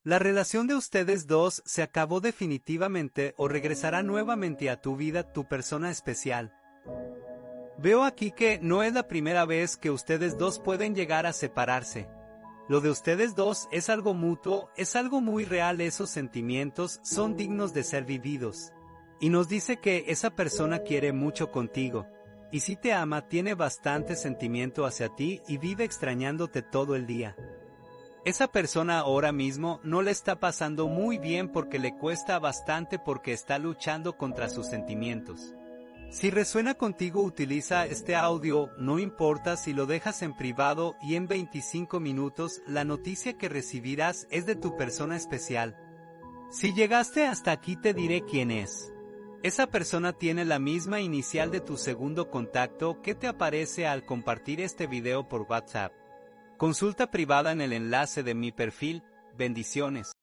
La relación de ustedes dos se acabó definitivamente o regresará nuevamente a tu vida tu persona especial. Veo aquí que no es la primera vez que ustedes dos pueden llegar a separarse. Lo de ustedes dos es algo mutuo, es algo muy real, esos sentimientos son dignos de ser vividos. Y nos dice que esa persona quiere mucho contigo. Y si te ama, tiene bastante sentimiento hacia ti y vive extrañándote todo el día. Esa persona ahora mismo no le está pasando muy bien porque le cuesta bastante porque está luchando contra sus sentimientos. Si resuena contigo, utiliza este audio, no importa si lo dejas en privado y en 25 minutos la noticia que recibirás es de tu persona especial. Si llegaste hasta aquí te diré quién es. Esa persona tiene la misma inicial de tu segundo contacto que te aparece al compartir este video por WhatsApp. Consulta privada en el enlace de mi perfil. Bendiciones.